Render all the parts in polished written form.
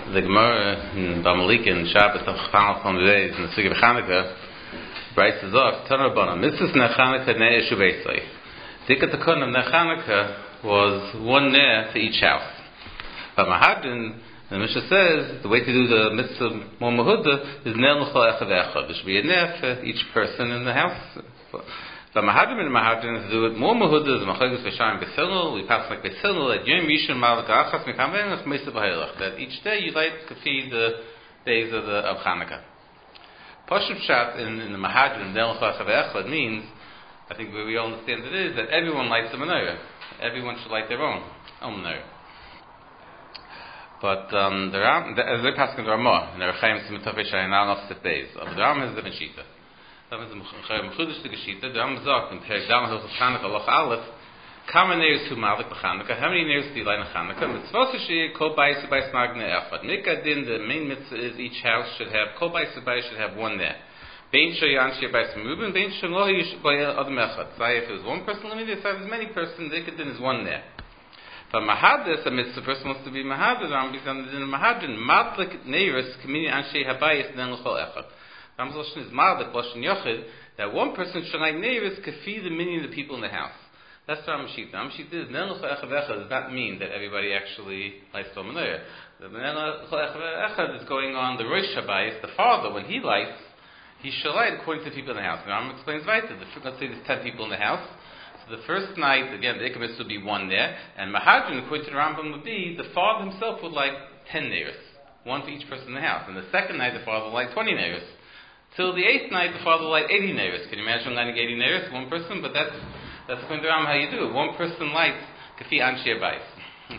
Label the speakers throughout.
Speaker 1: The Gemara in Bamalik in Shabbos of Chanukah days in the Sugi of Chanukah writes as off Tanarbana Mitzvah Nechanukah Ne Eshuveisai. Dikat the Kun of Nechanukah was one ner to each house. But Mahadin, the Mishnah says the way to do the Mitzvah Mol Mahuda is ner l'chol echad echad. There should be a ner for each person in the house. The Mahadin and Mahadin to do it Mol Mahuda is Machagus V'Shayim B'Silul. We pass like B'Silul at Yom Rishon Malach Achas Mekamen Chmeisa B'Hailach. That each day you light to feed the days of Chanukah. Pashup Shat in the Mahadin ner l'chol echad echad means, I think where we all understand it is that everyone lights a menorah. Everyone should light their own menorah. But as they pass in the Ramah, in the Rechaim Simitavei Shayanal Nafset Beis, of the Ram is the Meshita. That is the Mechudish the Geshita. The Ram Zok in Perek Dam Hilchos Chanukah Loch Aleph. Kama neus hu malik b'Chanukah. How many neus do you light in Chanukah? Mitzvah sheyeh kol bayis ubayis magne echad. Mikadin, the main mitzvah is each house should have kol bayis ubayis should have one there. Bein shoyan sheyeh bayis mubin. Bein shalohi bayis adam echad. Say if it was one person limited, if it was many persons, Mikadin is one there. But Mahadis, a mitzvah person wants to be Mahadis, because in Mahadin, Madlik Neiris, Kamini Anshe Habayis, Nen L'chol Echad. Ramzoshin is Madlik, Loshin Yochid, that one person should like Neiris, could feed the many of the people in the house. That's the Ramashita. Ramashita is, Nen L'chol Echad Echad does not mean that everybody actually lights the Menorah. The Nen L'chol Echad Echad is going on the Rosh Habayis, the father, when he lights, he should light according to the people in the house. And Rambam explains right, let's say there's 10 people in the house. The first night, again, the Ikkamis would be one there, and Mahadrin, according to the Rambam, would be the father himself would like 10 neiros, one for each person in the house. And the second night, the father would like 20 neiros. Till the 8th night, the father would like 80 neiros. Can you imagine lighting 80 neiros, one person? But that's according to the Rambam how you do it. One person lights kafi anshe bayis.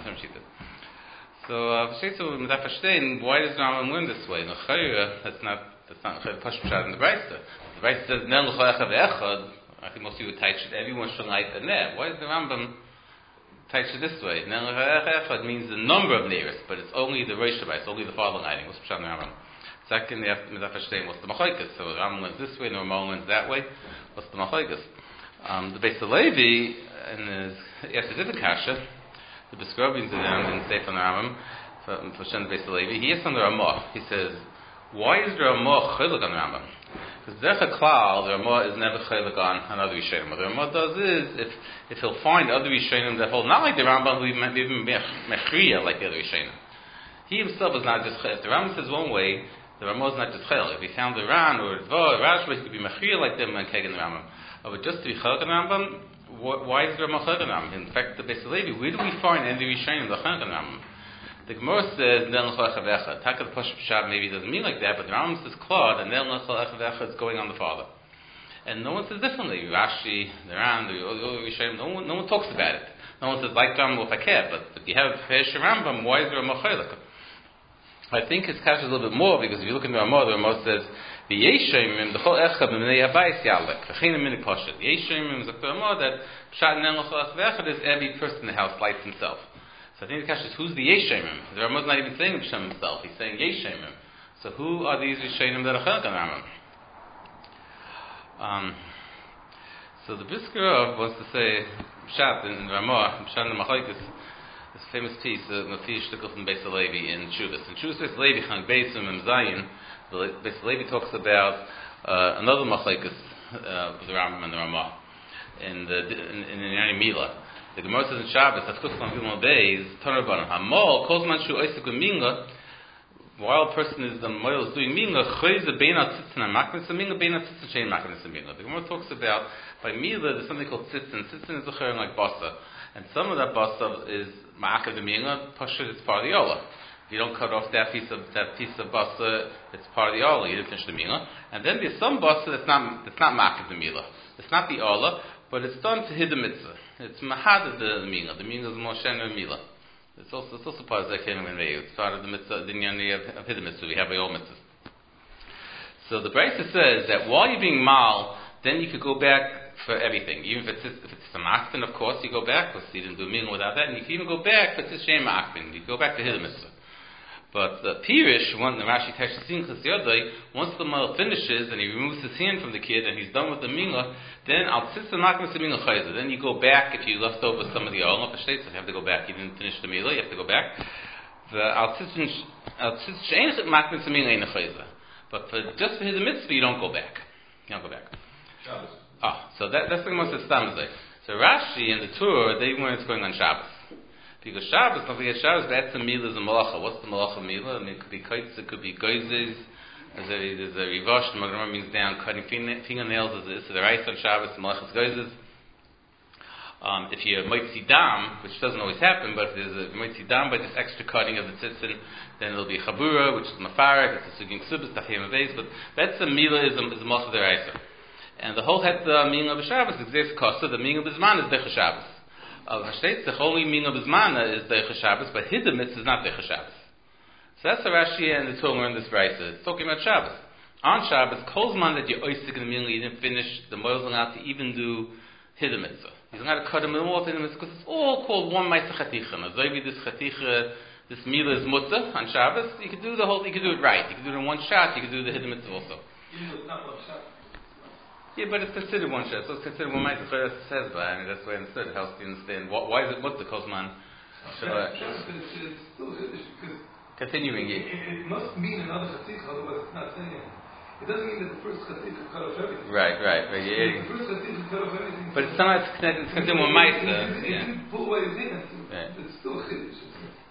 Speaker 1: So, why does the Rambam learn this way? That's not Pashut Shad in the Brayta. The Brayta says, Nen l'chol echad ve'echad. I think most people teach that everyone should light a ner. Why does the Rambam teach it this way? Ner echad means the number of neiros, but it's only the Rosh Hashanah, it's only the father lighting. What's the Rambam? Second, you have to understand what's the Machoikas. So the Rambam learns this way, the Rambam learns that way. What's the Machoikas? The Beis Levi, and yes, a different kasha. The Beskrobins in Sefer Rambam for Shem Beis Levi. He is on the Ramah. He says, why is the Ramah chiluk on the Rambam? Because Derech HaKlal, the Ramah is never chaylik on another Rishonim. What the Ramah does is, if he'll find other Rishonim that hold, not like the Rambam, who even mechriya like the other Rishonim. He himself is not just chaylik. The Rambam says one way, the Ramah is not just chaylik. If he found the Ran or Dvar or Rashba, he could be mechriya like them and kegen the Rambam. But just to be chaylik on the Rambam, why is the Ramah chaylik on the Rambam? In fact, the Beis Levi, where do we find any Rishonim that chaylik on the Rambam? The Gemara says Nen l'chol echad ve'echad. Taka the Pashup Shad maybe doesn't mean like that, but the Rambam says Klad and Nen l'chol echad ve'echad is going on the father. And no one says differently. Rashi, the Ran, the Rishonim, no one talks about it. No one says like Rambam if I care, but you have Pesh Rambam, why is there a machalik? I think his kash is a little bit more because if you look in the Ramah says the Yeshayim the chol echad b'nei habayis yalek v'chein minik pashat. The Yeshayim is the Ramah that Pshat Nen l'chol echad ve'echad is every person in the house lights himself. So I think the question is, who's the Yeshayim? The Ramah is not even saying B'Shem himself, he's saying Yeshayim. So who are these Yeshayim that are chaylik on the Rambam? So the Brisker wants to say, Pshat in Ramah, Pshat in the Machoikas, this famous piece, the Nafi Shtukal from Beis Levi in Chuvas. In Chuvas Beis Levi, Chang Beisim and Zayin, Beis Levi talks about another Machoikas of the Rambam and the Ramah in the Yari Mila. The Gemara says in Shabbos, Afkuk from Gimel Beis, Tanarbanim, Hamol, Kozman Shu Oisik Minga, while a person is the Moil is doing Minga, Choyz the Beina Tzitzin and Maknis and Minga, Beina Tzitzin Shein Maknis and Minga. The Gemara talks about, by Mila, there's something called Tzitzin. Tzitzin is a chayim like Basa. And some of that Basa is Ma'akav the Minga, Pashut, it's part of the Ola. If you don't cut off that piece of Basa, it's part of the Ola, you didn't finish the Minga. And then there's some Basa that's not Ma'akav the Mila. It's not the Ola, but it's done to hid the mitzvah. It's mahad of the Mila. The Mila is Moshe and Mila. It's also part of the Kelim and Reu. It's part of the mitzvah, the Nyani of hid the mitzvah. We have all mitzvahs. So the Brisa says that while you're being mal, then you could go back for everything. Even if it's a ma'akbin, of course, you go back, because you didn't do Mila without that, and you can even go back for Tishem ma'akbin. You go back to hid the mitzvah. But the Pirish, the Rashi Tesh Simchas Yodai, once the male finishes and he removes his hand from the kid and he's done with the Mila, then Al Tzitz Makmas Mila Chayza. Then you go back if you left over some of the Olam Pashtates, you have to go back. You didn't finish the Mila, you have to go back. The Al Tzitz But just for his mitzvah, you don't go back.
Speaker 2: Shabbos.
Speaker 1: So that's the most established. So Rashi and the Torah, they weren't going on Shabbos. Because Shabbos, don't forget Shabbos, that's a milah is a malacha. What's the malacha milah? I mean, it could be kites, it could be goizes. There's a rivash, the Magen means down, cutting fingernails is the rice on Shabbos, the malachas goizes. If you might see dam, which doesn't always happen, but if you might see dam by this extra cutting of the tzitzin, then there'll be a chabura, which is mafarek, it's a sugin ksubis, tachim abeis, but that's the milah is a malacha deraisa. And the whole het meaning of Shabbos exists kosta, the meaning of Bismana is Deicha Shabbos. Hashtag, the only meaning of Bismana is Deicha Shabbos, but Hidden Mitzvah is not Deicha Shabbos. So that's the Rashi and the Torah in this Brisa. It's talking about Shabbos. On Shabbos, Kolzman that you're oisik in the meaning, you didn't finish, the Moel's allowed to even do Hidden Mitzvah. He's allowed to cut him off Hidden Mitzvah, because it's all called one Maisa Chaticha. Now, maybe this Chaticha, this Mila is Mutzah on Shabbos, you could do it right. You could do it in one shot, you could do the Hidden Mitzvah also. Yeah, but it's considered one shot, so it's considered one mitzvah. It says, but I mean, that's the way I understood. It helps you understand why is it what's the Kozman?
Speaker 2: It's still Hiddish because
Speaker 1: continuing
Speaker 2: it must mean another chatzich, otherwise it's not saying it. It doesn't mean that the first chatzich is cut off everything.
Speaker 1: Right. Yeah.
Speaker 2: The first chatzich is cut off everything.
Speaker 1: But it's somehow it's considered one mitzvah.
Speaker 2: If you pull away his hand, it's still Hiddish.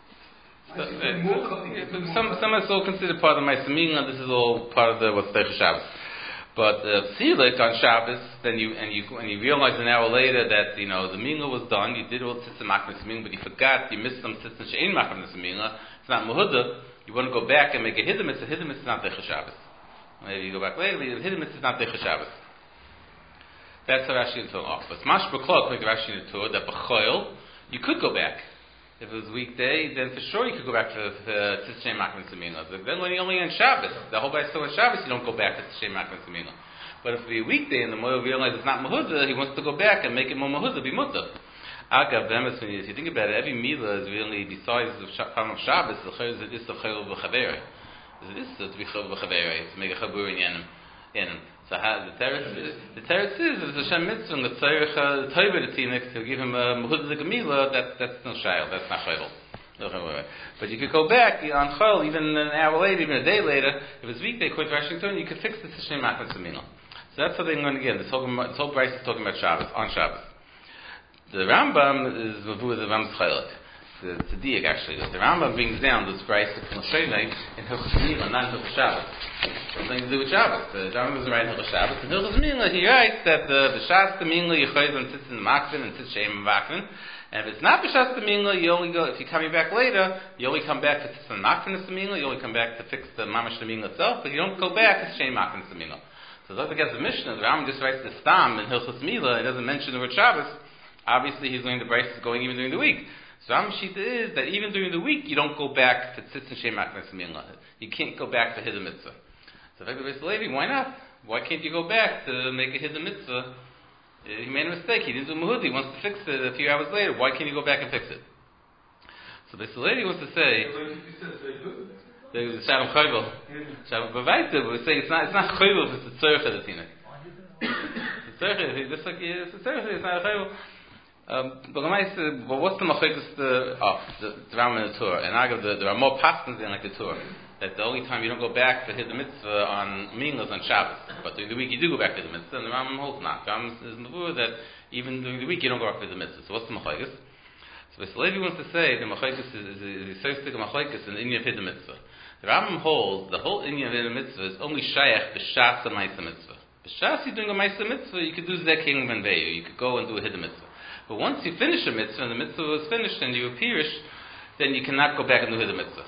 Speaker 1: Some are still considered part of the mitzvah. Meaning this is all part of the what's Deicha Shabbos. But Tzilik on Shabbos, then you realize an hour later that the mingla was done. You did all tzitzim maknas mingla, but you forgot you missed some tzitzim she'ein maknas mingla. It's not muhuda. You want to go back and make a hidden mitzvah. Hidden mitzvah is not Deicha Shabbos. Maybe you go back later. Hidden mitzvah is not Deicha Shabbos. That's how Rashi and Torah off. But Smash B'Klot like Rashi and Torah that b'choil you could go back. If it was a weekday, then for sure you could go back to Tzitz Makman Samina. Then when you're only on Shabbos, the whole guy's still on Shabbos, you don't go back to Tzitz Makman Samina. But if it be a weekday and the Moel realizes it's not Mahuda, he wants to go back and make it more Mahuda, be Mutta. Agav, if you think about it, every Milah is really, besides the time of Shabbos, it is the Chayil B'Chaveri. It is to be Chayil B'Chaveri, to make a Chabur in Yenim. So the teretz is if it's a Shem Mitzvah, the Tzarech Toiver the Tinik to give him a Mahud the Gemila, that's no Shayel, that's not Chayel. But you could go back on Chayel, even an hour later, even a day later, if it's weekday, according to Washington, you could fix the Shem Makmas Samina. So that's what they're going again. This whole Bryce is talking about Shabbos, on Shabbos. The Rambam is Mavu the Rambam's Chaylik. It's a diak actually. The Rambam brings down this price from Shonai in Hilchos Mila, not in Hilchos Shabbos. Something to do with Shabbos. The Rambam is right in Hilchos Shabbos. In Hilchos Mila, he writes that the B'Shas Mila Yechoyz and sits in the Makvin and sits Shem Makvin. And if it's not B'Shas Mila, you only go. If you're coming back later, you only come back to sits in Makvin and Mila. You only come back to fix the Mamash Mila itself, but you don't go back to Shem Makvin and Mila. So that's against the Mishnah. The Rambam just writes the Stam in Hilchos Mila. It doesn't mention the word Shabbos. Obviously, he's going the Bryce is going even during the week. So Rambam Shita is that even during the week you don't go back to Tzitz and Shem Maknas Minla. You can't go back to Hidden Mitzvah. So if everybody's Levi, why not? Why can't you go back to make a Hidden Mitzvah? He made a mistake. He didn't do Mahud. He wants to fix it a few hours later. Why can't you go back and fix it? So this lady wants to say the Shalom Chayvel. Shalom Bavaita, but we say it's not Chayvel if it's a Tzorech of the Tinek. It's Tzorech, just like it's a Tzorech, it's not a Chayvel. But what's the machlekes? The Rambam and the Torah, and I there are more pastors than like the Torah. That the only time you don't go back to hit the mitzvah on Minglas on Shabbos, but during the week you do go back to the mitzvah. And the Rambam holds not. The Rambam is mavur that even during the week you don't go back to the mitzvah. So what's the machlekes? So Mr. Levi wants to say the machlekes is so stick a machlekes in the Inyan of hit the mitzvah. The Rambam holds the whole Inyan of hit the mitzvah is only shayach b'shas a ma'isa mitzvah. B'shas you're doing a ma'isa mitzvah, you could do zeking ben veyu. You could go and do a hit the mitzvah. But once you finish a mitzvah and the mitzvah was finished and you appearish, then you cannot go back and do the mitzvah.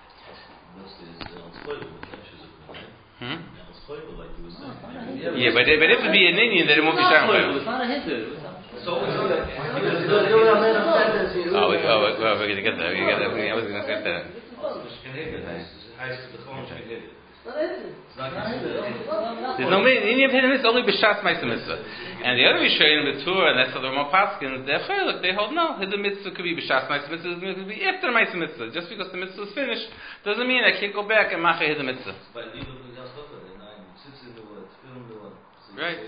Speaker 1: Yeah, but if it be an Indian, then it won't be Shalom Chayvel.
Speaker 3: It's not a hindu.
Speaker 1: We're going to get there. I was going to get there. There's no Indian Hidden Mitzvah, only B'Shas Ma'isa Mitzvah. And the other Rishonim, the Torah, and that's how the Ramah Paskins, they hold no, Hidden Mitzvah could be B'Shas Ma'isa Mitzvah, it could be after Ma'isa Mitzvah. Just because the Mitzvah is finished, doesn't mean I can't go back and Macha Hidden Mitzvah. Right.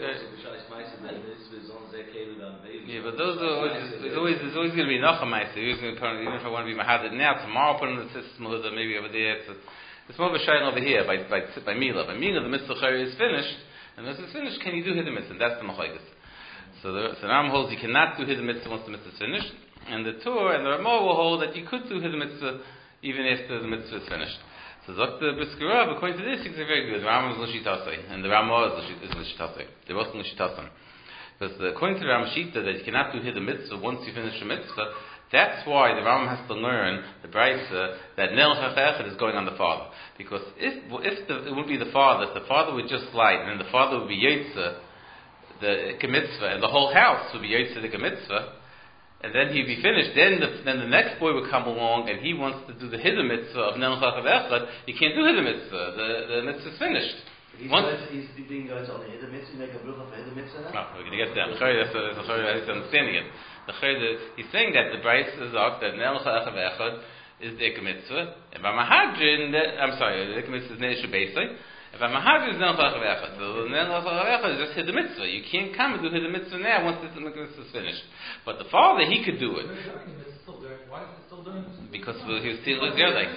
Speaker 1: Yeah, but those are always there's always going to be enough of myself. Even if I want to be mahaded now, tomorrow I'll put in the system or maybe over there. It's more of a shayla over here by Mila. By Mila, the mitzvah is finished, and once it's finished, can you do hidden mitzvah? And that's the machlokes. So Ram holds you cannot do hidden mitzvah once the mitzvah is finished, and the Tur and the Ramah will hold that you could do hidden mitzvah even after the mitzvah is finished. So Dr. Brisker Rav, according to this, it's very good. The Rambam is l'shitasei, and the Ramah is l'shitasei. They're both l'shitasei. Because according to the Ramashita, that you cannot do hidden mitzvah once you finish a mitzvah, that's why the Rambam has to learn the Brisa that Nel Chachechad is going on the father. Because if it would be the father, if the father would just slide, and then the father would be Yetzer, the mitzvah, and the whole house would be Yetzer the mitzvah, and then he'd be finished, then the next boy would come along and he wants to do the hidden mitzvah of Nel Chachechad, he can't do hidden mitzvah, the mitzvah is finished.
Speaker 3: He's being going on the hidden mitzvah, make a bracha for hidden mitzvah now?
Speaker 1: No, we're going to get there. That's understanding it. He's saying that the Bryce is up that Nel Chachechad is the Ikka mitzvah, and by Mahadrin, the Ikka mitzvah is Neishu Beisai, and by Mahadrin is Nel Chachechad. So Nel Chachechad is just hidden mitzvah. You can't come and do hidden mitzvah now once the mitzvah is finished. But the father, he could do it.
Speaker 2: Why is it still doing this?
Speaker 1: Because he was still there, like.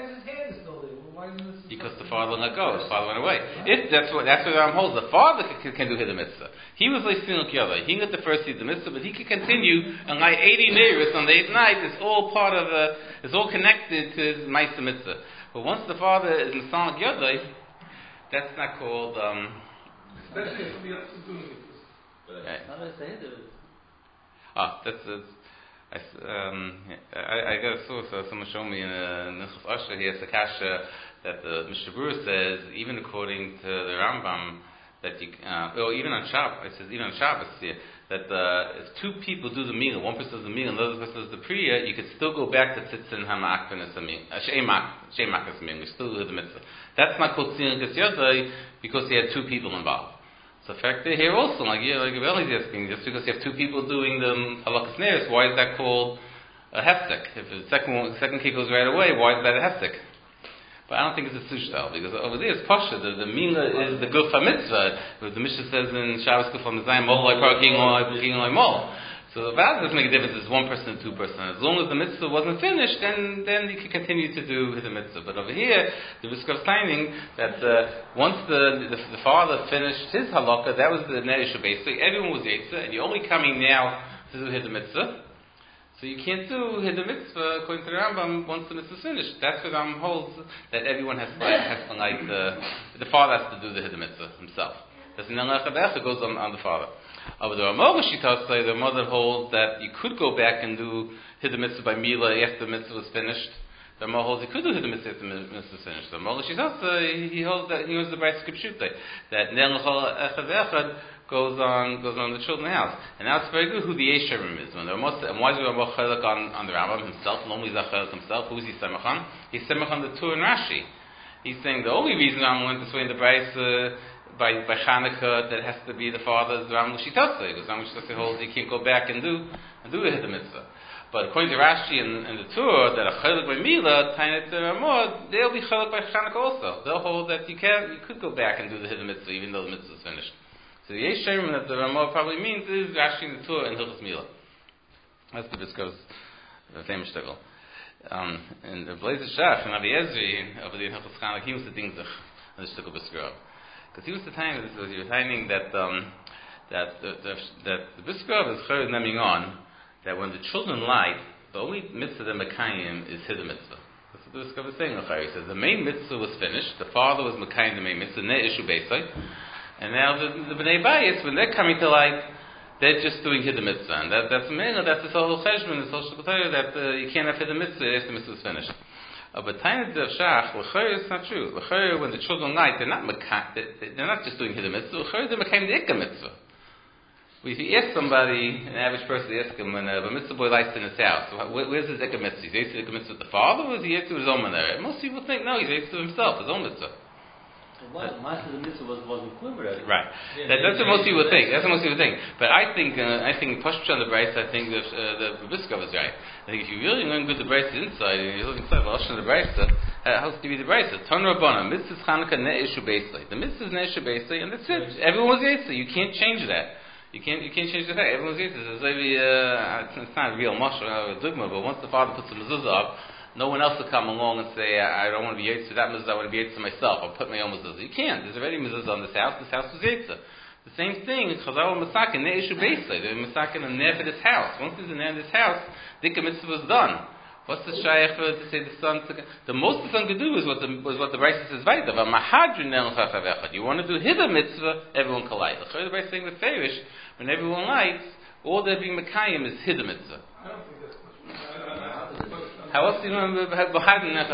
Speaker 1: Because the father let go, the father went away. If that's what Ram holds, the father can do hidden mitzvah. He was like Sinuk Yada. He got the first seed the mitzvah, but he could continue and like 80 neighbors on the 8th night. It's all part of it's all connected to his Maisa mitzvah. But once the father is in Sinuk Yada, that's not called.
Speaker 2: Especially if somebody else is doing it.
Speaker 1: I got a source. Someone showed me in Nechus Asher. He has a kasha that the Mishnah Berurah says, even according to the Rambam, that you, or even on Shabbos, it says even on Shabbos here, that if two people do the meal, one person does the meal and the other person does the priya, you could still go back to Tzitzin Hamakvanis Amil, Sheimakas Amil, you still do the mitzvah. That's not called Tzin Yodai because he had two people involved. So in fact, here also, like Rebelli is asking, just because you have two people doing the halakas neres, why is that called a hefsek? If the second kick goes right away, why is that a hefsek? But I don't think it's a sushtal, because over there it's pasha. The mina is the guf mitzvah. The Mishnah says in Shabbos Kuf Hamazayim, mol like parking like mol. So that doesn't make a difference. It's one person and two person. As long as the mitzvah wasn't finished, then you can continue to do the mitzvah. But over here, the Brisker is finding that once the father finished his halakha, that was the ne'isha basically. Everyone was yetzer, and you're only coming now to do the mitzvah. So you can't do the mitzvah according to the Rambam once the mitzvah is finished. That's what Rambam holds, that everyone has to like the father has to do the mitzvah himself. That's in it goes on the father. But the Ramah Shita the mother holds that you could go back and do the mitzvah by Mila after the mitzvah was finished. The Ramah holds you could do the mitzvah after the mitzvah was finished. The Ramah Shita he holds that he was the Bryce Kipshute that Nel Chachechad goes on the children's house. And now it's very good who the Yesharim is. And why is the Ramah Chelak on the Rambam himself? Normally he's a Chelak himself. Who is he Semach on? He's Semach on the Tur and Rashi. He's saying the only reason Rambam went this way in the Bryce by Chanukah that has to be the father's Rambam L'Shitase, because Rambam L'Shitase holds you can't go back and do the Hidden Mitzvah. But according to Rashi and the Tur, that a Chelak by Mila, Tainet Ramah, they'll be Chelak by Chanukah also. They'll hold that you could go back and do the Hidden Mitzvah even though the Mitzvah is finished. So the Yesharim that the Ramah probably means is Rashi and the Tur and Hilchos Mila. That's the Brisker's famous shtickle. And the Blazer Shach and Avi Ezri over the Hilchos Chanukah, he was the Dingzach and the shtickle Brisker. Because he was the time that he was finding that the Brisker is Chayr naming on that when the children lied, the only mitzvah that Mekayim is Hidden Mitzvah. That's what the Brisker was saying. He says the main mitzvah was finished. The father was Mekayim the main mitzvah, Ne'ishu Beisai. And now the Bnei Bayis, when they're coming to light, they're just doing Hidden Mitzvah. And that's this whole cheshbon, this whole shukotayah, that you can't have Hidden Mitzvah if the Mitzvah is finished. But Tainet of Shach, L'chayr is not true. L'chayr, when the children light, they're not just doing Hidden Mitzvah. L'chayr, they're Mekayim the Ikka Mitzvah. If you ask somebody, an average person, ask him when a mitzvah boy lights in his house, where's his Ikka Mitzvah? Is he the Ikka Mitzvah with the father, or is he to his own manera? Most people think, no, he's to himself, his own mitzvah.
Speaker 3: Most of the mitzvah wasn't clear already.
Speaker 1: Right. That's what most people think. But I think Pashtush on the Bryce, I think the Brisker is right. I think if you really learn good the Bryce inside, and you look inside the Lashon of the Bryce, How to be the brisa? Ton Rabbana, mitzvahs Chanukah ne'ishu beislay. The mitzvahs ne'ishu beislay, and that's it. Everyone was Yitzah. You can't change that. You can't change the fact. Everyone was Yitzah. It's not a real mashal or a dogma, but once the father puts the mezuzah up, no one else will come along and say, I don't want to be Yitzah that mezuzah, I want to be Yitzah myself. I'll put my own mezuzah. You can't. There's already mezuzah on this house. This house was Yitzah. The same thing, Chazal Masakin, ne'ishu beislay. They're Masakin and ne'er for this house. Once there's a ne'er in this house, Dikka mitzvah was done. What's the shaykh to say the son? The most the son could do is what the Brisa says. Right? You want to do hidden mitzvah, everyone can light. The Brisa saying with Farish, when everyone lights, all they're being mekayim is hidden mitzvah.
Speaker 2: I don't think that's much.
Speaker 1: How else do you know behind
Speaker 2: There's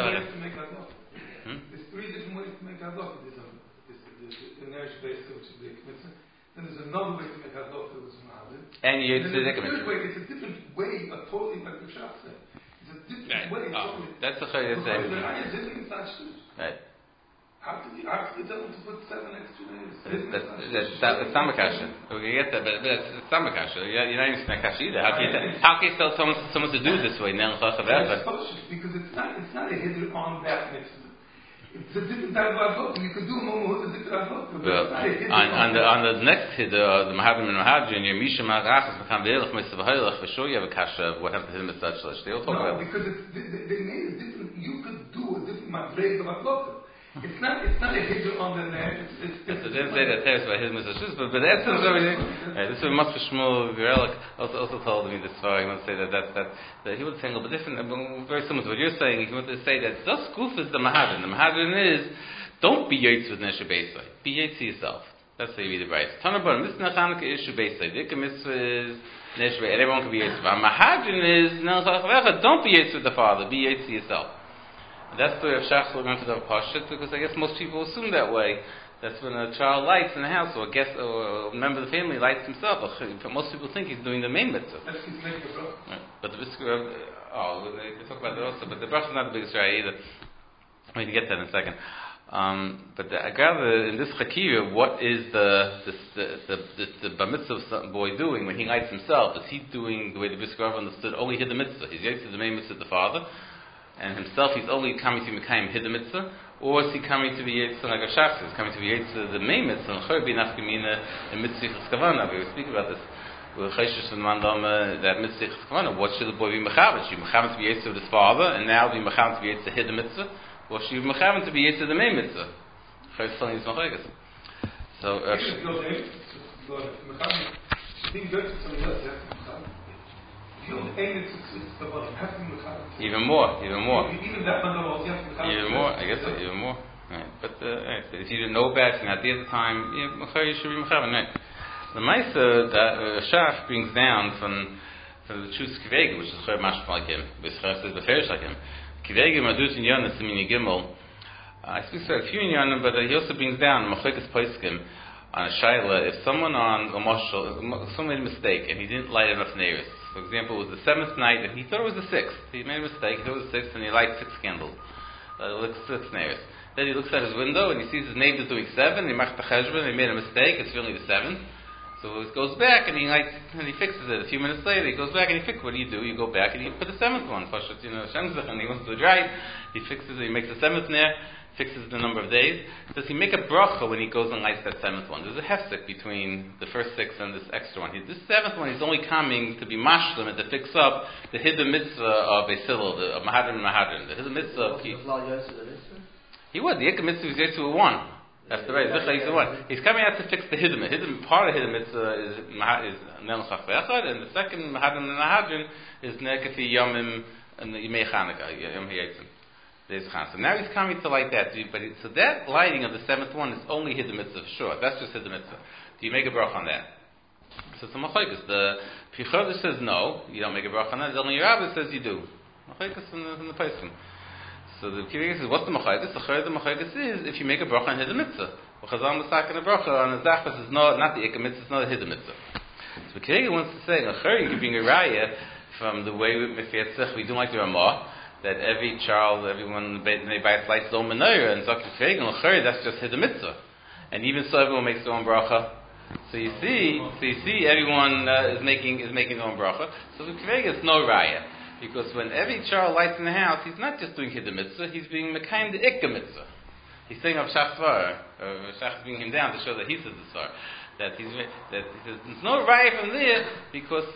Speaker 2: 3 different ways to make halakha. There's the nerish base, which is the mitzvah. Then there's another way to make halakha, which is ma'adim.
Speaker 1: And you
Speaker 2: the third way, it's a different way, a totally like the Shach said. It's a different way.
Speaker 1: That's the Chayy saying. Right.
Speaker 2: How could you tell them to put 7 extra days?
Speaker 1: That's Samakasha. We get that, but it's Samakasha. You're not even Samakasha either. How can you tell someone to do it this way?
Speaker 2: Because it's not a hidden on that mitzvah. It's a different type of avot. You could do more with a different avot.
Speaker 1: On the next hid, the Mahadim and Mahadrin, your Misha Marachas become Ve'elach Mitzvah V'Haylach. For sure, you have a kasha of what happened to him with such. They'll talk about.
Speaker 2: No, because the name is different. You could do a different madreg of avot. It's not a hidden on the net.
Speaker 1: So they say that there's by his mitzvahs, but the essence of everything. This is much for Shmuel Gerelach also told me this story. He would say that he would say a little bit different, very similar to what you're saying. He would say that this goof is the Mahadin. The Mahadin is don't be yaitz with Nesha Beisai. Be yaitz yourself. That's how you read the right. Tanabar Mitzvah Chanukah Ishu Beisai. The Ikka mitzvah is Nesha Beisai. Everyone can be yaitz. Mahadin is don't be yaitz with the father. Be yaitz yourself. That's the way of Shach went to the Pashut, because I guess most people assume that way. That's when a child lights in the house, or a guest, or a member of the family lights himself. But most people think he's doing the main mitzvah. Right. But the Brisker, they talk about that also. But the bracha is not the biggest raya either. We can get that in a second. But I gather in this Chakira, what is the bar mitzvah boy doing when he lights himself? Is he doing the way the Brisker understood? Only hid the mitzvah. He's yet to the main mitzvah of the father. And himself, he's only coming to Mekayim hid the mitzvah, or is he coming to be Yitzah like a Shach? He's coming to be Yitzah the main mitzvah, and Chor bin Afkamina and Mitzvah Cheskavana. We were speaking about this. With Chayshish and Mandama, that Mitzvah Cheskavana, what should the boy be Mechavan? Should he be Mechavan to be Yitzah with his father, and now be Mechavan to be Yitzah hid the mitzvah? Or should he be Mechavan to be Yitzah the main mitzvah? Chayshish is telling his Machagas. So, even more. I guess even more. Right. But if you didn't know about it, and at the other time, you should be mechavan. Right. The Maisa that Shach brings down from the truth Kivega, which is Chor Mashma like him, which says the Farish like him. Kivega Madut in Yonas Mini Gimel. I speak to a few in Yonim, but he also brings down Machlekes Poskim on a Shaila. If someone on a Mashal, someone made a mistake and he didn't light enough neiros. For example, it was the 7th night, and he thought it was the 6th. He made a mistake, he thought it was the 6th, and he lights 6 candles. 6 neiros. Then he looks at his window, and he sees his neighbor doing 7, he makes the cheshbon, and he made a mistake, it's really the 7th. So he goes back, and he fixes it. A few minutes later, he goes back, and he fixes it. What do? You go back, and you put the 7th one. And he wants to do it right. He fixes it, he makes the 7th nair, fixes the number of days. Does he make a bracha when he goes and lights that 7th one? There's a hefsek between the first 6 and this extra one. This 7th one, he's only coming to be mashlim and to fix up the hidden mitzvah of a sillel, of mahadrin and mahadrin. The hidden mitzvah of he would. The ikka mitzvah is yetsu 1. That's the right. Zichla is 1. He's coming out to fix the hidden. Hidden part of hidden mitzvah is nelchach ve'echad, and the second mahadrin and mahadrin is nekafi yomim and yimei chanukah, yom hayetzim. So now he's coming to light that. So that lighting of the 7th one is only hidden mitzvah for sure. That's just hidden mitzvah. Do you make a bracha on that? So it's a machoikus. The Pichodesh says no, you don't make a bracha on that. The only Rabbi says you do. Machoikus in the Pesachim. So the Kivig says, what's the machoikus? The machoikus is if you make a bracha on hidden mitzvah. Well, Chazal Masak and a bracha on the Zachas is not the ikka mitzvah, it's not a hidden mitzvah. So the Kivig wants to say, you can bring a raya from the way with Mefietzach, we do like the Ramah, that every child, everyone in the Bayis lights their own menorah, and Zakir Fegel, that's just hidden mitzvah. And even so, everyone makes their own bracha. So you see, everyone is making their own bracha. So the Kivega is no raya. Because when every child lights in the house, he's not just doing Hidden Mitzvah, he's being Mekayim the Ikka Mitzvah. He's saying of Shach Svar, Shach is bringing him down to show that he says the Svar. That he says there's no raya from there because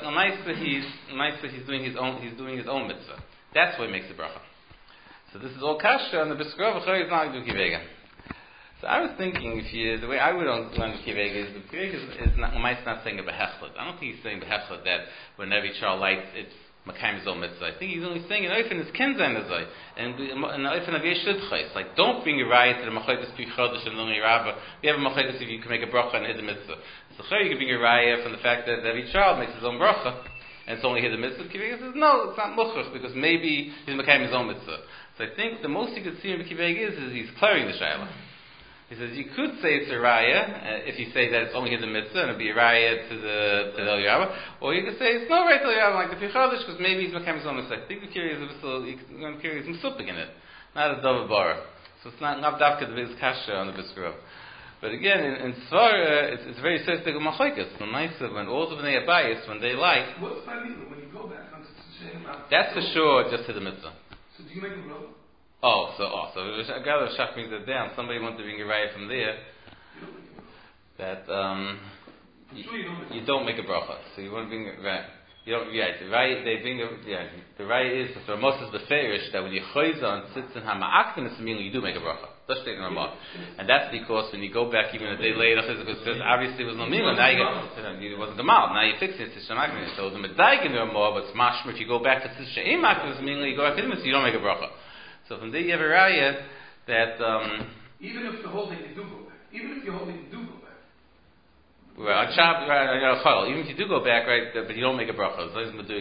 Speaker 1: he's doing his own mitzvah. That's what makes the bracha. So this is all kasha and the Biskrov is not do kivega. So I was thinking the way I would learn kivega is the kivega is not saying a behechlet. I don't think he's saying behechlet that when every child lights it's Makayim his own mitzvah. I think he's only saying an oifen is kenzain azay and an oifen of yeshudchais. Like don't bring your raya to the machlekas pi chodesh and lonely rabba. We have a machlekas if you can make a bracha and hit the mitzvah. So you can bring your raya from the fact that every child makes his own bracha and it's only hit the mitzvah. Kivega says no, it's not muchach because maybe he's Makayim his own mitzvah. So I think the most you could see in Kivega is he's clearing the shayla. He says you could say it's a raya if you say that it's only his mitzvah and it'd be a raya to the El Yerabah, or you could say it's no right to El Yerabah like the Pichadish because maybe he's Makayim his own mitzvah. I think the Kiri is Mesupik in it, not a Dova Bara. So it's not Dafka the biggest kasha on the Biskrov. But again, in Svara, it's very sensitive to Machoikas. The Maisa, when all the Bnei Abayis, when they like,
Speaker 2: what's my meaning when you go back?
Speaker 1: That's for sure just to the mitzvah.
Speaker 2: So do you make a bracha?
Speaker 1: So I gather Shach brings it down. Somebody wants to bring a raya from there that you don't make a bracha. So you want to bring you don't. Yeah, the raya they bring. The raya is so Moses beferish that when you choiza and sits in hama'aktim it's meaning you do make a bracha. That's taking a mark, and that's because when you go back even a day later, because obviously it was no meaning. Now it wasn't gamal. Now you fix it to shemakim. So the medayik in the more, but mashma if you go back to she'imak it's meaning you go back to him, so you don't make a bracha. So from there you have a raya that
Speaker 2: even if the whole thing you do go back. Even if you hold it, you do go back.
Speaker 1: Well, even if you do go back, right, but you don't make a bracha.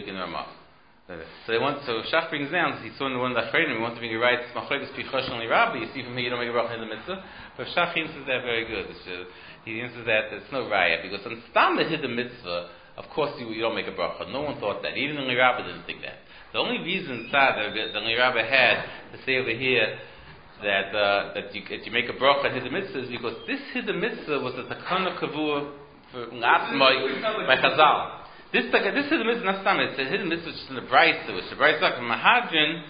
Speaker 1: So Shach brings down. He saw in the one that he wants to bring a right. Machlekes pichosh only rabbi. You see from here you don't make a bracha in the mitzvah. But Shach answers that very good. He answers that it's no raya because on stam that hid the mitzvah. Of course you don't make a bracha. No one thought that. Even the rabbi didn't think that. The only reason that the rabbi had to say over here that you make a bracha and hid the mitzvah is because this hid the mitzvah was a takana kavua for by Chazal. This is the mitzvah not stam. It's a hidden mitzvah just in the brayso. Which the brayso like mahadrin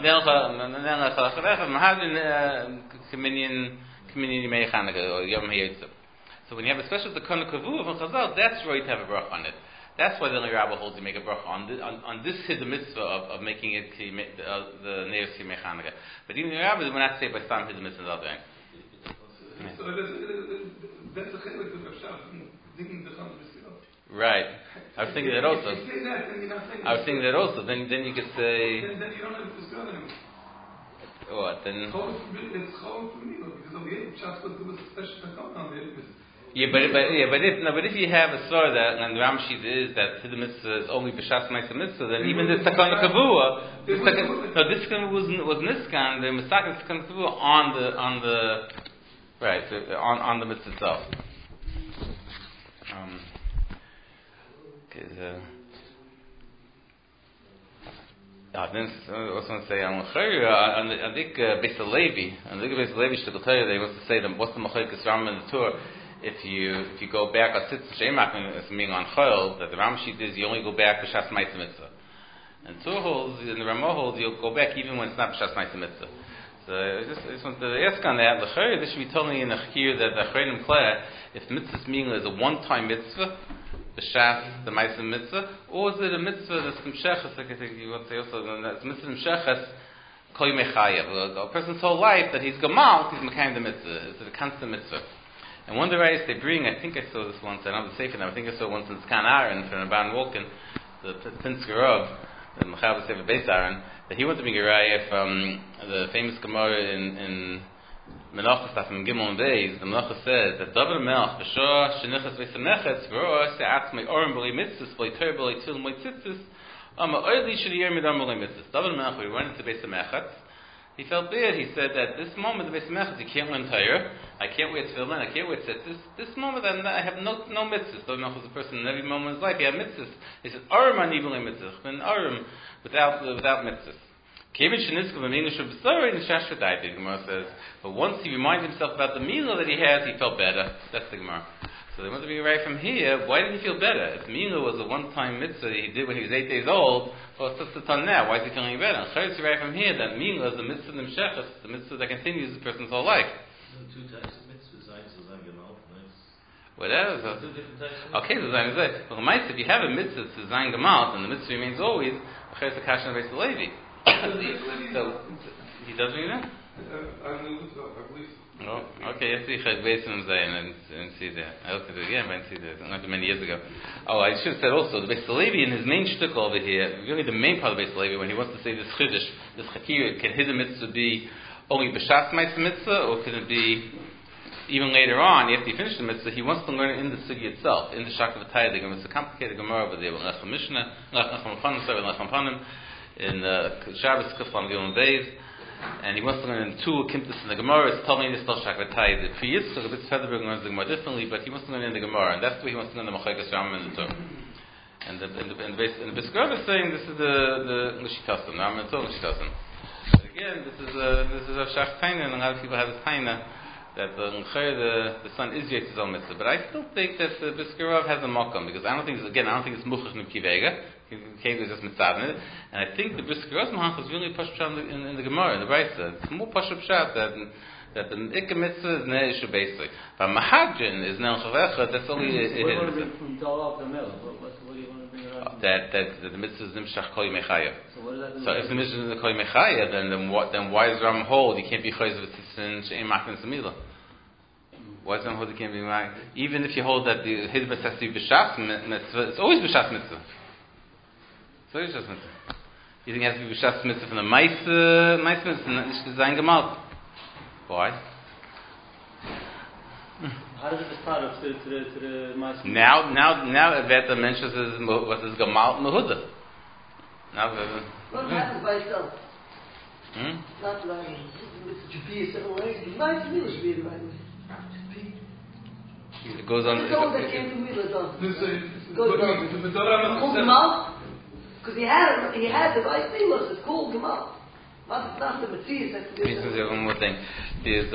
Speaker 1: communion yimei Chanukah or Yom HaYotzim. So when you have a special takana kavua from Chazal, that's right to have a bracha on it. That's why the Rabbi holds you make a bracha on this hidden mitzvah of making it the neus yimei Chanukah. But even the Rabbi will not say by stam hidden mitzvah other thing.
Speaker 2: So that's the chelik of Rav thinking the Chanukah.
Speaker 1: Right. I was thinking that also.
Speaker 2: If you say that, then you're not saying
Speaker 1: I was thinking that also. Then you could say.
Speaker 2: Then you don't have to discuss anymore.
Speaker 1: What then?
Speaker 2: It's chol for me because over here Pshat was there was a special takana on there.
Speaker 1: But if you have a story that and the Ramshid is that the mitzvah is only b'shas ma'aseh mitzvah, then even this takana kavua, this was niskan the mitzvah takana kavua on the right on the mitzvah itself. Then I also want to say on Dik Beis Levi, on Dik Beis Levi Shtetl they want to say them what's the Machlekes Ram in the Torah. If you go back on Sitz Sheimak it's meaning on Chol that the Ramshid is you only go back b'shas ma'aseh mitzvah, and Torah holds and the Ramah holds you'll go back even when it's not b'shas ma'aseh mitzvah. So I just want to ask on that. This should be telling you in the Chir that the Chayrim Kleh if mitzvah's meaning is a one-time mitzvah. B'shas the ma'aseh mitzvah, or is it a mitzvah that's m'sheches? Like I think you would say also, it's mitzvah m'sheches kol yimei chayav. A person's whole life that he's gamal, he's mekayim the mitzvah. It's a constant mitzvah. And one of the rayas they bring, I think I saw this once. I don't have the sefer now. I think I saw once in Skan Aaron from Rabban Wolkin, the Pinsker Rav, the Mechaber Sefer Beis Aaron, that he went to bring a raya from the famous Gemara in Menachos Tafim Gimel and Beis. The Menachos says that David Melch b'shor shenichas v'samechetz v'roa se'atzmei orim b'lei mitzvahs b'lei ter b'lei til b'lei tzitzis ama oili sh'liyer midam b'lei mitzvahs. David Melch when he went into Beis Samechetz, he felt bad. He said that this moment of Beis Samechetz you can't learn Torah, I can't wear tefillin, I can't wear tzitzis. This moment I have no mitzvahs. David Melch was a person in every moment of his life he had mitzvahs. He said orim ani b'lei mitzvahs, ben orim without mitzvahs. The Gemara says, but once he reminded himself about the meal that he had, he felt better. That's the Gemara. So they want to be right from here. Why did he feel better? If Mila was a one-time mitzvah he did when he was 8 days old, well, it's just a ton now. Why is he feeling better? And Chayes right from here that Mila is the mitzvah Nimshechas, the mitzvah that continues the person's whole life.
Speaker 3: Two types of mitzvahs, Zayin Gemal.
Speaker 1: Whatever.
Speaker 3: Two different types of
Speaker 1: Okay, so Zayin is well, if you have a mitzvah to Zayin Gemal, and the mitzvah remains always, Chayes Akashan Beis Levi. So he doesn't mean that?
Speaker 2: I believe so.
Speaker 1: Oh, okay, yes, I didn't see that. I looked at it again, but I didn't see that. Not many years ago. Oh, I should have said also, the Beis Levi in his main shtick over here, really the main part of Beis Levi, when he wants to say this chiddush, this chakir, can his mitzvah be only b'shas ma'is mitzvah, or can it be even later on, after he finished the mitzvah, he wants to learn it in the sugi itself, in the Shakav Taydig. It's a complicated Gemara over there, with Lechem Mishnah, Lechem Panim, in Shabbos Kuflam Gilon Beis. And he wants to learn in two Kimtis in the Gemara. It's telling me this still Shakvatay. The for Yitzchak, a bit Federberg learns the Gemara differently, but he wants to learn in the Gemara, and that's the way he wants to learn the Machagas Rambam in the Torah. And the Bisgrov is saying this is the Lishitasim, the Rambam and Torah Lishitasim. Again, this is a Shach Taina, and a lot of people have this Taina that the son is Yitzchak's own mitzvah. But I still think that the Bisgrov has a Mokum, because I don't think it's Muchach Nibkivega. Is just mitzvah, and I think the Brisker Malach is really pushed in the Gemara, in the Brisa. It's more pushed up that the Ikka mitzvah is Ne'er Ishu Basic. But Mahadjin is Ne'er Chavecha, that's only a hidden that the mitzvah is Nimshach Kol Yemei. So if the mitzvah is Kol Yemei, then why does Ram hold he can't be Chayz V'Tzitzin She'em Machman Samila? Why does Ram hold he can't be Machman? Even if you hold that the hidden mitzvah has to be B'Shas mitzvah, it's always B'Shas mitzvah. So it's just mitzvah. You think it has to be b'shas mitzvah from the mice mitzvah, and not the Zayin Gemal? Why?
Speaker 3: How does it start up to the mice?
Speaker 1: Now Aveta mentions what is Gemal Mehuda. Now
Speaker 4: what happens by itself? Not learning. It be a certain way. The mice really should be the right way.
Speaker 1: It goes on.
Speaker 4: It's all that came to me. Goes on. Because he had the right thing, was it's called Gemal. Not the Matthias that to be.
Speaker 1: One more thing. There's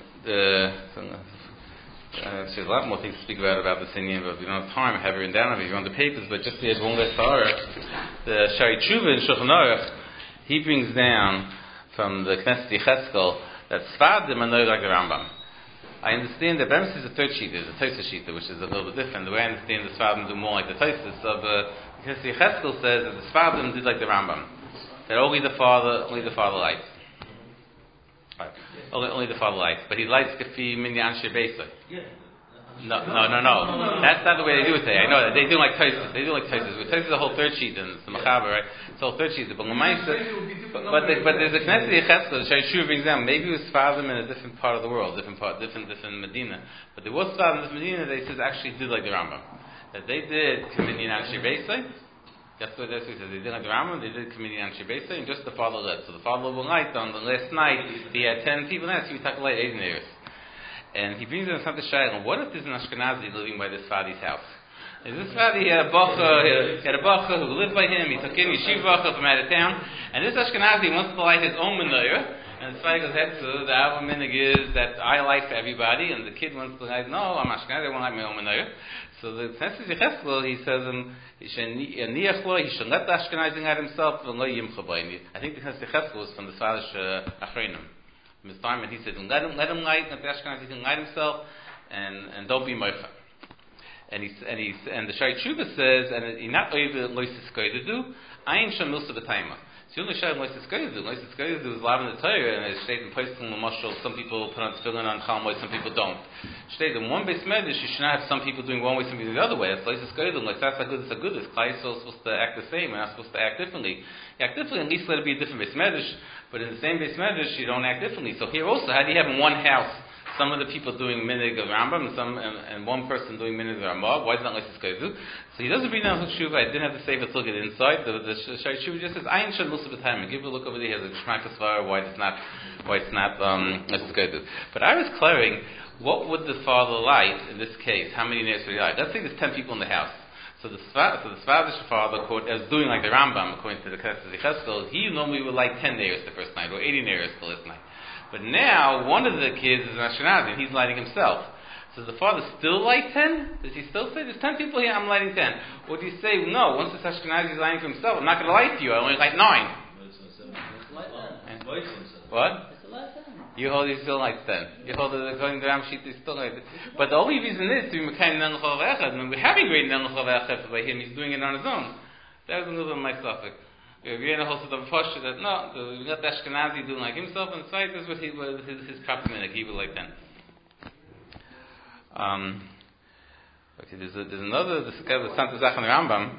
Speaker 1: there's a lot more things to speak about the singing, but we don't have time. I have it written down on the papers, but just there's one last hour. The Shari Tshuva in Shulchan Aruch, he brings down from the Knesset Yecheskel that Sfadim are not like the Rambam. I understand that Bemis is a third sheet, the Tosfos sheet, which is a little bit different. The way I understand the Sfadim do more like the Tosfos of because Yecheskel says that the Sfadim did like the Rambam, that only the father lights. Right. Only the father lights, but he lights Kafi Minyan Shebesa. No. That's not the way they do it today. I know that they do like Tosfos. Tosfos is the whole third sheet, and it's the Machaber, right? It's the whole third sheet. But there's a Knesset Yecheskel. The Shai Shuv brings down. Maybe it was Sfadim in a different part of the world, different Medina. But there was Sfadim in this Medina. They says actually did like the Rambam. That they did communion on Shebesa. That's what he says. They did like the Rambam, they did communion on Shebesa, and just the father led. So the father will light on the last night, he had 10 people there, so he took light 8 years. And he brings in something Shaila. What if there's an Ashkenazi living by this Fadi's house? And this Fadi had a bacha who lived by him, he took in Yeshiva bacha from out of town, and this Ashkenazi wants to light his own menorah. And the Tzvay goes, the Abba Minig is that I light for everybody, and the kid wants to light, no, I'm Ashkenazi, I won't light my own menorah. So the Knesset Yecheskel, he says he should let the Ashkenazi light himself, I think the Knesset Yecheskel was from the Svadish Achreinim. From his time, and he said, let him light, let the Ashkenazi can light himself, and don't be moicha. And the Shai Tshuva says, and he not over loisis kodedu, ayin sham milsa b'taima. So you only show loisis kodedu. Loisis kodedu is lav in the Torah, and it's stated in posting the mashal. Some people put on tefillin on Chalmos, some people don't. Stated in one base medish, you should not have some people doing one way, some people the other way. That's loisis kodedu. Like that's a good. Klai is supposed to act the same, and not supposed to act differently. You act differently, at least let it be a different base medish. But in the same base medish, you don't act differently. So here also, how do you have in one house some of the people doing minig of Rambam and one person doing minig of Ramah? Why is that like this guy do? So he doesn't bring down Hukshuva. I didn't have to say it till get inside. The Shai Shuva just says Ayin Shad Musa B'Taim. Give a look over there. He has a Shmak Asvar. Why it's not like this guy do? But I was clearing what would the father light in this case? How many neiros would he light? Let's say there's 10 people in the house. So the Svadish father, as doing like the Rambam, according to the Knesset Yecheskel, he normally would light 10 neiros the first night or 80 neiros the last night. But now, one of the kids is an Ashkenazi, and he's lighting himself. Does the father still light 10? Does he still say, there's 10 people here, I'm lighting 10? Or do you say, no, once this Ashkenazi is lighting for himself, I'm not going to light you, I only light 9? What? You hold you still light 10. You hold it according to the Ram sheet, you still light it. But the only reason is to be Mekayim Nen L'chol Echad. When we're having great Nen L'chol Echad by him, he's doing it on his own. That was a little bit my suffix. We're in a whole sort of posture that no, we got the Ashkenazi doing like himself, and the side is what he was his kapiminik, he would like then. Okay, there's another this guy the Santa Zach on the Rambam.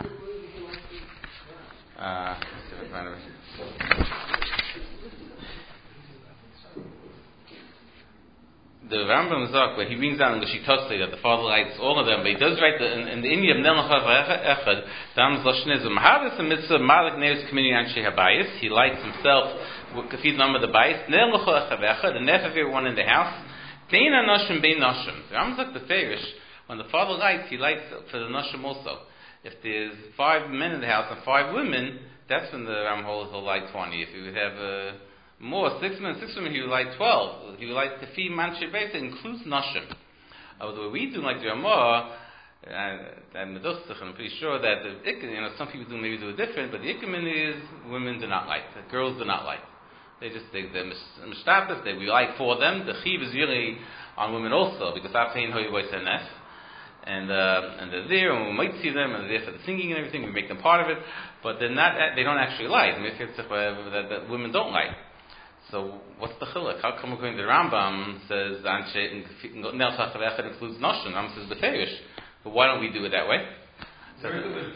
Speaker 1: The Rambam Zak, where he brings down the Shitosei that the father lights all of them, but he does write in the India of Nelchav Echad, Dam Zloshnizm, Mahavis and Mitzvah Malik Neves Community Anshe Habayis, he lights himself with Kafid Number the Bayis, Nelchav Echad, the nef of everyone in the house, Bein Anoshim, Bein Noshim. The Rambam Zak the Ferish, when the father lights, he lights for the Noshim also. If there's 5 men in the house and 5 women, that's when the Ram holds will light 20. If you would have more, 6 men, 6 women, he would light 12. He would light Tefi Manche Beis, it includes Noshim. The way we do like the Ramah, I'm pretty sure that some people maybe do it different, but the Ikamin is women do not light, the girls do not light. They just think they're mishtatif, we light for them. The chiv is really on women also, because Apein Hoy Voice Nef. And they're there, and we might see them, and they're there for the singing and everything, we make them part of it, but they don't actually light. That women don't light. So what's the chiluk? How come according to the Rambam says Nelchach Echad includes Noshim? Rambam says Beferish. But why don't we do it that way? So,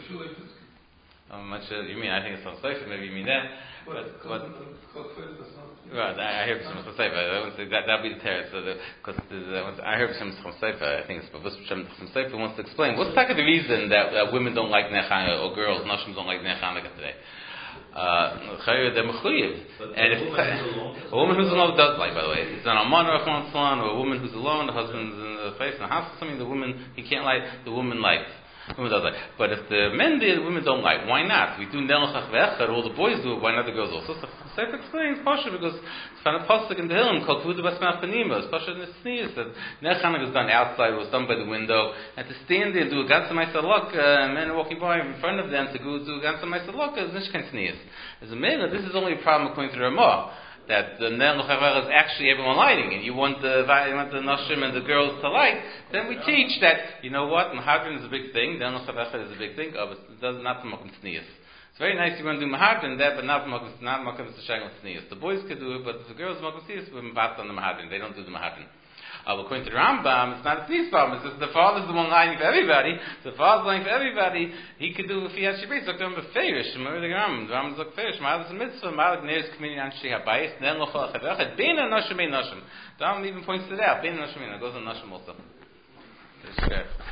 Speaker 1: much you mean? I think it's on Sefer. Maybe you mean that. But right, I heard some from Sefer. I wouldn't say that'd be the terror. Because I heard some from Sefer. I think it's from Sefer wants to explain what's the reason that women don't like Nechana or girls Noshim don't like Nechana today. They're mechuyev, and if a woman who's alone does like, by the way, if it's an almana or a woman who's alone, the husband's in the place in the house, something the woman he can't like, the woman likes. The woman does like. But if the men do, the women don't like. Why not? We do Nelchach Ve'echad, all the boys do it. Why not the girls also? So Sefer explains Pasha because it's found a pasuk in the Hillim called Kavud Basmach Panima. It's Pasha in the Sneeze that Nechana was done outside, was done by the window, and to stand there and do a Gansa Maisalok, men are walking by in front of them to go do a Gansa Maisalok is Nishkan Sneeze. As a man, this is only a problem according to the Ramah. That the Nelchach is actually everyone lighting, and you want the Noshim and the girls to light, then we teach that, you know what, Mahadran is a big thing, the Nelchach is a big thing, but it does not Makom Tznius. It's very nice you want to do Mahadran there, but not Makom Tznius. The boys could do it, but the girls Makom Tznius would pass on the Mahadran. They don't do the Mahadran. According to the Rambam, it's not a Tznius problem. It's just the father's the one lighting for everybody. The father's lighting for everybody. He could do Fiat Shibris. Look at him, Beferish. Remember the Rambam. The Rambam's like Beferish. Ma'al is a mitzvah. Ma'al nearest community Anshe Habayis. Then Lochal Chadachad. Bein Noshim, Bein Noshim. The Rambam even points to that. Bein Noshim. It goes on Noshim also.